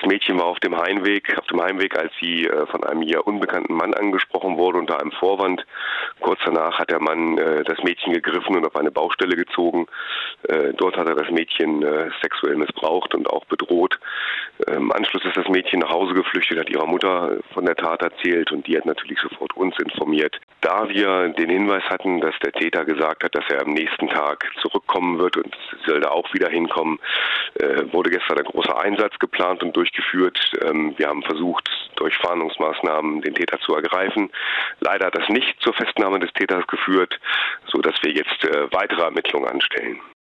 Mädchen war auf dem Heimweg, als sie von einem ihr unbekannten Mann angesprochen wurde unter einem Vorwand. Kurz danach hat der Mann das Mädchen gegriffen und auf eine Baustelle gezogen. Dort hat er das Mädchen sexuell missbraucht und auch bedroht. Im Anschluss ist das Mädchen nach Hause geflüchtet, hat ihrer Mutter von der Tat erzählt und die hat natürlich sofort uns informiert. Da wir den Hinweis hatten, dass der Täter gesagt hat, dass er am nächsten Tag zurückkommen wird und soll da auch wieder hinkommen, wurde gestern ein großer Einsatz geplant und durchgeführt. Wir haben versucht, durch Fahndungsmaßnahmen den Täter zu ergreifen. Leider hat das nicht zur Festnahme des Täters geführt, sodass wir jetzt weitere Ermittlungen anstellen.